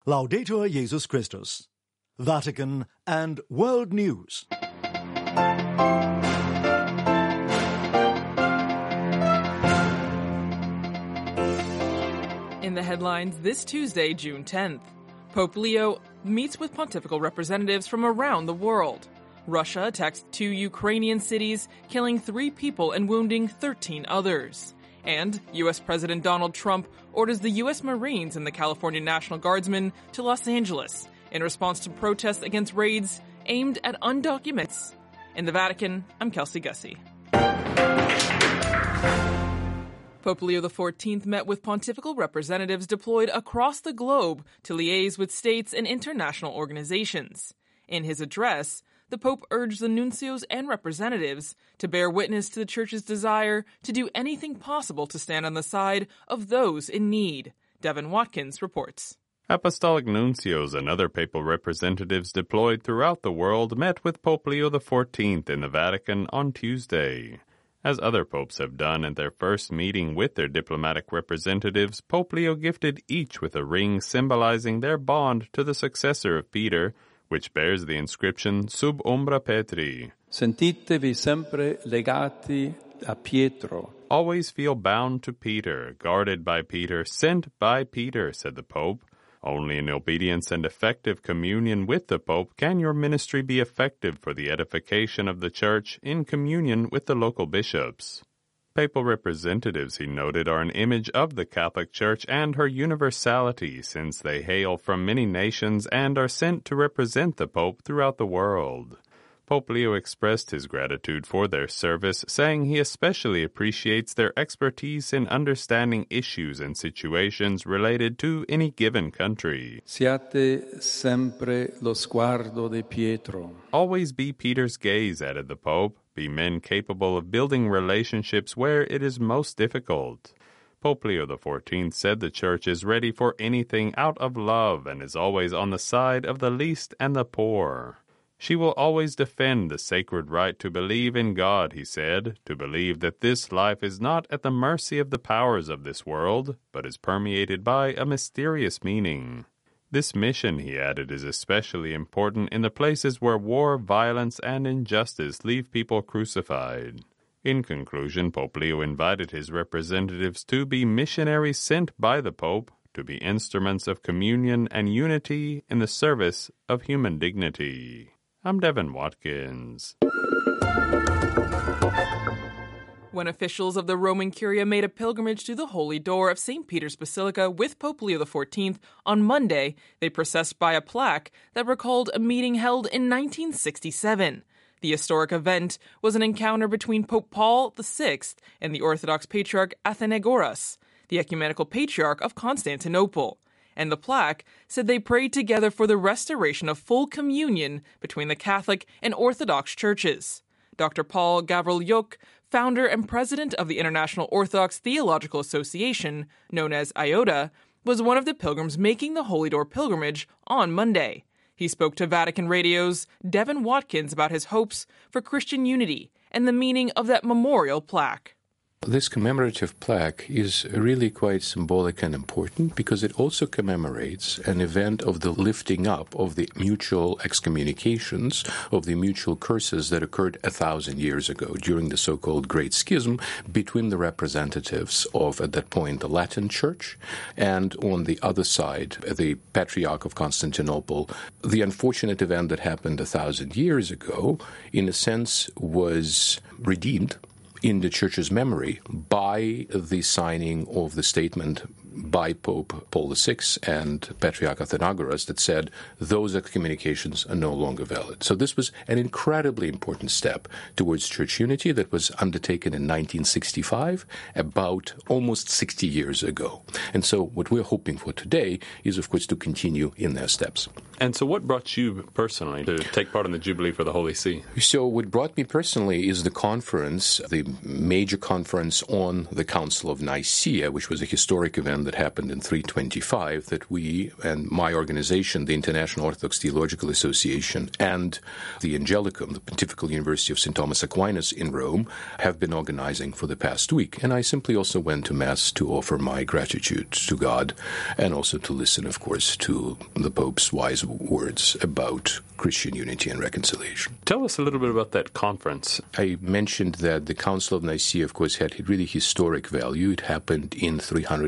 Laudetur Jesus Christus. Vatican and World News. In the headlines this Tuesday, June 10th, Pope Leo meets with pontifical representatives from around the world. Russia attacks 2 Ukrainian cities, killing 3 people and wounding 13 others. And U.S. President Donald Trump orders the U.S. Marines and the California National Guardsmen to Los Angeles in response to protests against raids aimed at undocumented. In the Vatican, I'm Kelsey Gussie. Pope Leo XIV met with pontifical representatives deployed across the globe to liaise with states and international organizations. In his address, the Pope urged the nuncios and representatives to bear witness to the Church's desire to do anything possible to stand on the side of those in need. Devin Watkins reports. Apostolic nuncios and other papal representatives deployed throughout the world met with Pope Leo XIV in the Vatican on Tuesday. As other popes have done at their first meeting with their diplomatic representatives, Pope Leo gifted each with a ring symbolizing their bond to the successor of Peter, which bears the inscription Sub Umbra Petri. Sentitevi sempre legati a Pietro. Always feel bound to Peter, guarded by Peter, sent by Peter, said the Pope. Only in obedience and effective communion with the Pope can your ministry be effective for the edification of the Church in communion with the local bishops. Papal representatives, he noted, are an image of the Catholic Church and her universality, since they hail from many nations and are sent to represent the Pope throughout the world. Pope Leo expressed his gratitude for their service, saying he especially appreciates their expertise in understanding issues and situations related to any given country. Siate sempre lo sguardo di Pietro. Always be Peter's gaze, added the Pope. Be men capable of building relationships where it is most difficult. Pope Leo XIV said the Church is ready for anything out of love and is always on the side of the least and the poor. She will always defend the sacred right to believe in God, he said, to believe that this life is not at the mercy of the powers of this world, but is permeated by a mysterious meaning. This mission, he added, is especially important in the places where war, violence, and injustice leave people crucified. In conclusion, Pope Leo invited his representatives to be missionaries sent by the Pope, to be instruments of communion and unity in the service of human dignity. I'm Devin Watkins. When officials of the Roman Curia made a pilgrimage to the Holy Door of St. Peter's Basilica with Pope Leo XIV on Monday, they processed by a plaque that recalled a meeting held in 1967. The historic event was an encounter between Pope Paul VI and the Orthodox Patriarch Athenagoras, the ecumenical patriarch of Constantinople. And the plaque said they prayed together for the restoration of full communion between the Catholic and Orthodox churches. Dr. Paul Gavrilyuk, founder and president of the International Orthodox Theological Association, known as IOTA, was one of the pilgrims making the Holy Door pilgrimage on Monday. He spoke to Vatican Radio's Devin Watkins about his hopes for Christian unity and the meaning of that memorial plaque. This commemorative plaque is really quite symbolic and important because it also commemorates an event of the lifting up of the mutual excommunications, of the mutual curses that occurred 1,000 years ago during the so-called Great Schism between the representatives of, at that point, the Latin Church, and on the other side, the Patriarch of Constantinople. The unfortunate event that happened 1,000 years ago, in a sense, was redeemed in the Church's memory by the signing of the statement by Pope Paul VI and Patriarch Athenagoras that said those excommunications are no longer valid. So this was an incredibly important step towards church unity that was undertaken in 1965, about almost 60 years ago. And so what we're hoping for today is, of course, to continue in their steps. And so what brought you personally to take part in the Jubilee for the Holy See? So what brought me personally is the conference, the major conference on the Council of Nicaea, which was a historic event that happened in 325 that we and my organization, the International Orthodox Theological Association, and the Angelicum, the Pontifical University of St. Thomas Aquinas in Rome, have been organizing for the past week. And I simply also went to Mass to offer my gratitude to God and also to listen, of course, to the Pope's wise words about Christian unity and reconciliation. Tell us a little bit about that conference. I mentioned that the Council of Nicaea, of course, had really historic value. It happened in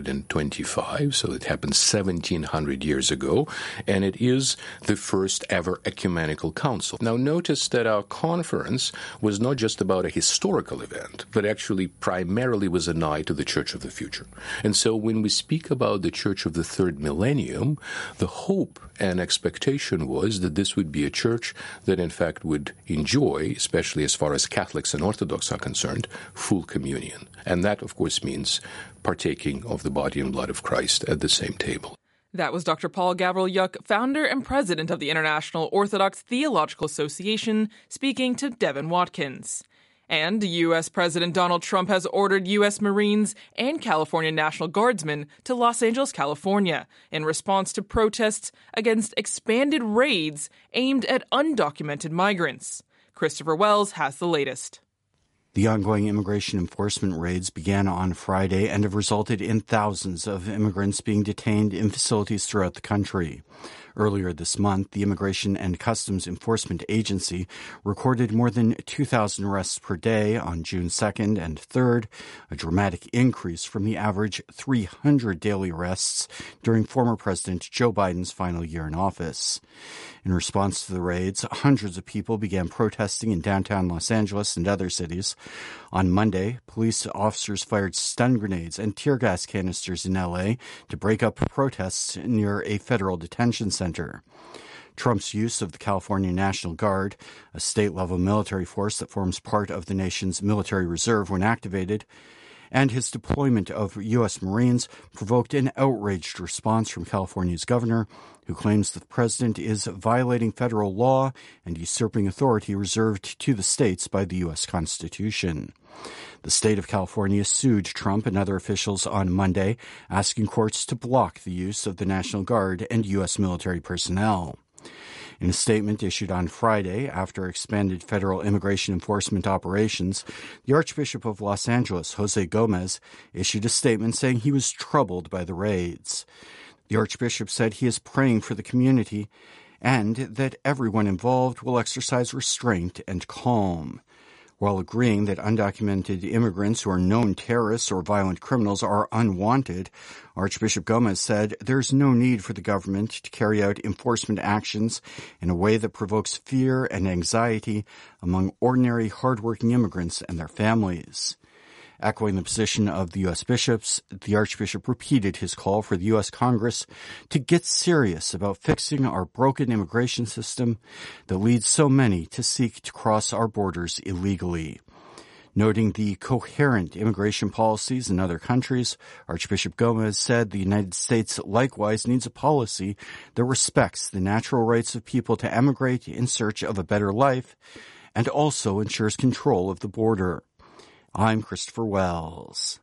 325, so it happened 1700 years ago, and it is the first ever ecumenical council. Now, notice that our conference was not just about a historical event, but actually primarily was an eye to the Church of the future. And so when we speak about the Church of the third millennium, the hope and expectation was that this would be a church that in fact would enjoy, especially as far as Catholics and Orthodox are concerned, full communion. And that, of course, means partaking of the body and blood of Christ at the same table. That was Dr. Paul Gavrilyuk, founder and president of the International Orthodox Theological Association, speaking to Devin Watkins. And U.S. President Donald Trump has ordered U.S. Marines and California National Guardsmen to Los Angeles, California, in response to protests against expanded raids aimed at undocumented migrants. Christopher Wells has the latest. The ongoing immigration enforcement raids began on Friday and have resulted in thousands of immigrants being detained in facilities throughout the country. Earlier this month, the Immigration and Customs Enforcement Agency recorded more than 2,000 arrests per day on June 2nd and 3rd, a dramatic increase from the average 300 daily arrests during former President Joe Biden's final year in office. In response to the raids, hundreds of people began protesting in downtown Los Angeles and other cities. On Monday, police officers fired stun grenades and tear gas canisters in L.A. to break up protests near a federal detention center. Trump's use of the California National Guard, a state-level military force that forms part of the nation's military reserve when activated, and his deployment of U.S. Marines provoked an outraged response from California's governor, who claims that the president is violating federal law and usurping authority reserved to the states by the U.S. Constitution. The state of California sued Trump and other officials on Monday, asking courts to block the use of the National Guard and U.S. military personnel. In a statement issued on Friday after expanded federal immigration enforcement operations, the Archbishop of Los Angeles, Jose Gomez, issued a statement saying he was troubled by the raids. The Archbishop said he is praying for the community and that everyone involved will exercise restraint and calm. While agreeing that undocumented immigrants who are known terrorists or violent criminals are unwanted, Archbishop Gomez said there's no need for the government to carry out enforcement actions in a way that provokes fear and anxiety among ordinary, hardworking immigrants and their families. Echoing the position of the U.S. bishops, the Archbishop repeated his call for the U.S. Congress to get serious about fixing our broken immigration system that leads so many to seek to cross our borders illegally. Noting the coherent immigration policies in other countries, Archbishop Gomez said the United States likewise needs a policy that respects the natural rights of people to emigrate in search of a better life and also ensures control of the border. I'm Christopher Wells.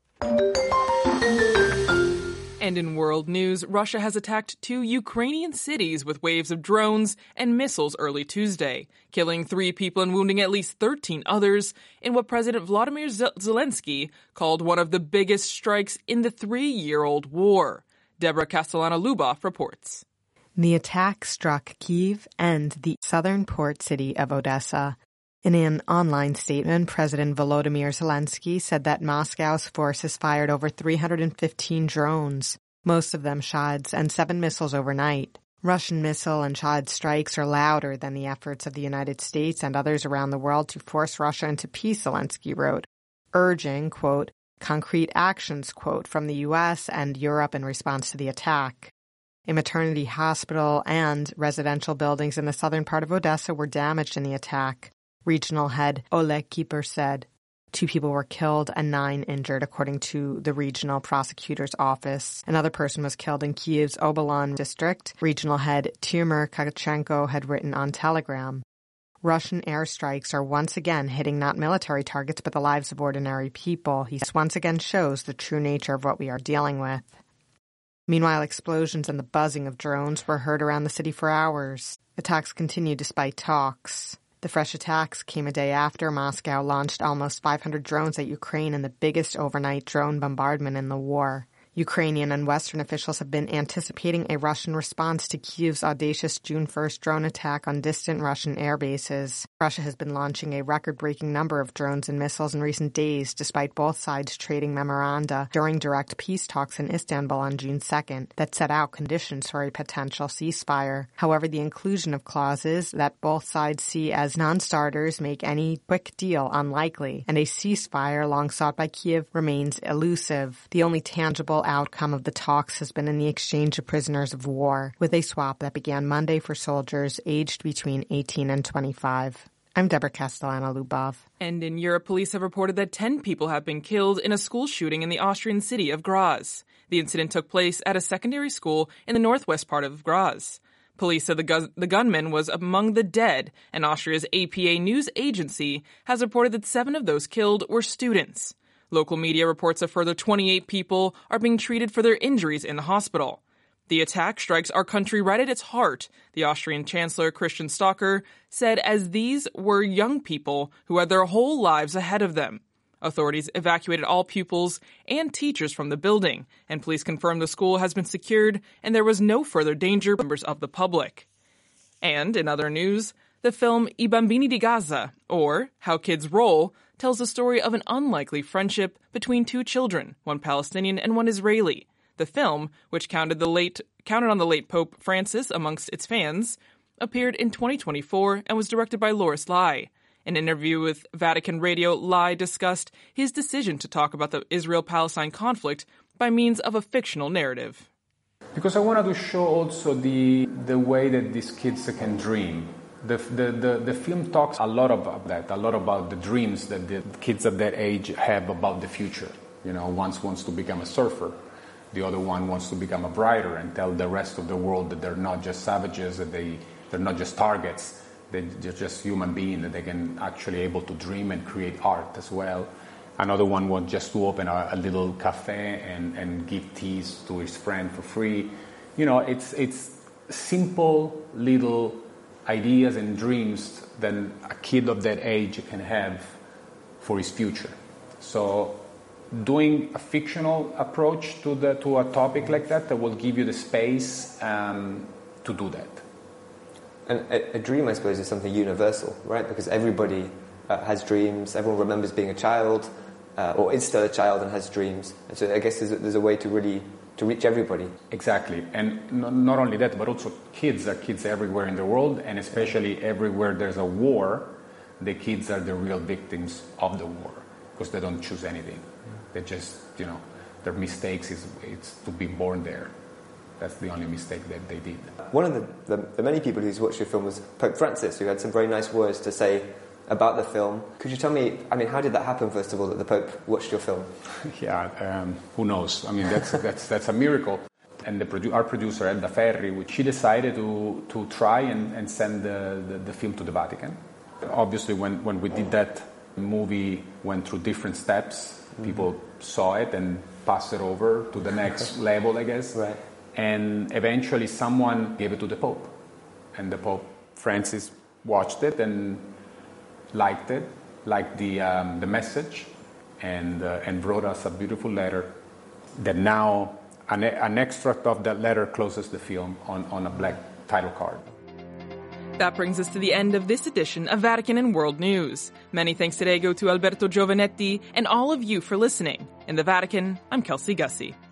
And in world news, Russia has attacked 2 Ukrainian cities with waves of drones and missiles early Tuesday, killing 3 people and wounding at least 13 others in what President Vladimir Zelensky called one of the biggest strikes in the 3-year-old war. Deborah Castellana-Luboff reports. The attack struck Kyiv and the southern port city of Odessa. In an online statement, President Volodymyr Zelensky said that Moscow's forces fired over 315 drones, most of them Shads, and 7 missiles overnight. Russian missile and Shad strikes are louder than the efforts of the United States and others around the world to force Russia into peace, Zelensky wrote, urging, quote, concrete actions, quote, from the U.S. and Europe in response to the attack. A maternity hospital and residential buildings in the southern part of Odessa were damaged in the attack. Regional head Oleg Kipper said. 2 people were killed and 9 injured, according to the regional prosecutor's office. Another person was killed in Kiev's Obolon district. Regional head Timur Kakachenko had written on Telegram. Russian airstrikes are once again hitting not military targets but the lives of ordinary people. He once again shows the true nature of what we are dealing with. Meanwhile, explosions and the buzzing of drones were heard around the city for hours. Attacks continued despite talks. The fresh attacks came a day after Moscow launched almost 500 drones at Ukraine in the biggest overnight drone bombardment in the war. Ukrainian and Western officials have been anticipating a Russian response to Kiev's audacious June 1st drone attack on distant Russian air bases. Russia has been launching a record-breaking number of drones and missiles in recent days, despite both sides trading memoranda during direct peace talks in Istanbul on June 2nd that set out conditions for a potential ceasefire. However, the inclusion of clauses that both sides see as non-starters make any quick deal unlikely, and a ceasefire long sought by Kiev remains elusive. The only tangible outcome of the talks has been in the exchange of prisoners of war, with a swap that began Monday for soldiers aged between 18 and 25. I'm Deborah Castellano-Lubov. And in Europe, police have reported that 10 people have been killed in a school shooting in the Austrian city of Graz. The incident took place at a secondary school in the northwest part of Graz. Police said the gunman was among the dead, and Austria's APA news agency has reported that 7 of those killed were students. Local media reports a further 28 people are being treated for their injuries in the hospital. The attack strikes our country right at its heart, the Austrian Chancellor Christian Stocker said, as these were young people who had their whole lives ahead of them. Authorities evacuated all pupils and teachers from the building, and police confirmed the school has been secured and there was no further danger to members of the public. And in other news, the film I Bambini di Gaza, or How Kids Roll, tells the story of an unlikely friendship between 2 children, one Palestinian and one Israeli. The film, which counted on the late Pope Francis amongst its fans, appeared in 2024 and was directed by Loris Lai. In an interview with Vatican Radio, Lai discussed his decision to talk about the Israel-Palestine conflict by means of a fictional narrative. Because I wanted to show also the way that these kids can dream. The film talks a lot about that, a lot about the dreams that the kids at that age have about the future. You know, one wants to become a surfer, the other one wants to become a writer and tell the rest of the world that they're not just savages, that they're not just targets, they're just human beings, that they can actually able to dream and create art as well. Another one wants just to open a little cafe and give teas to his friend for free. You know, it's simple little ideas and dreams that a kid of that age can have for his future. So doing a fictional approach to a topic like that will give you the space to do that. And a dream, I suppose, is something universal, right? Because everybody has dreams, everyone remembers being a child, or is still a child and has dreams. And so I guess there's a way to really to reach everybody. Exactly. And not only that, but also kids are kids everywhere in the world, and especially everywhere there's a war, the kids are the real victims of the war, because they don't choose anything. They just, their mistakes is to be born there. That's the only mistake that they did. One of the many people who's watched your film was Pope Francis, who had some very nice words to say about the film. Could you tell me, how did that happen, first of all, that the Pope watched your film? Yeah, who knows? That's a miracle. And our producer, Edda Ferri, she decided to try and send the film to the Vatican. Obviously, when we did that, the movie went through different steps. People saw it and passed it over to the next level, I guess. Right. And eventually someone gave it to the Pope. And the Pope Francis watched it and liked it, liked the message, and wrote us a beautiful letter that now an extract of that letter closes the film on a black title card. That brings us to the end of this edition of Vatican and World News. Many thanks today go to Alberto Giovanetti and all of you for listening. In the Vatican, I'm Kelsey Gussie.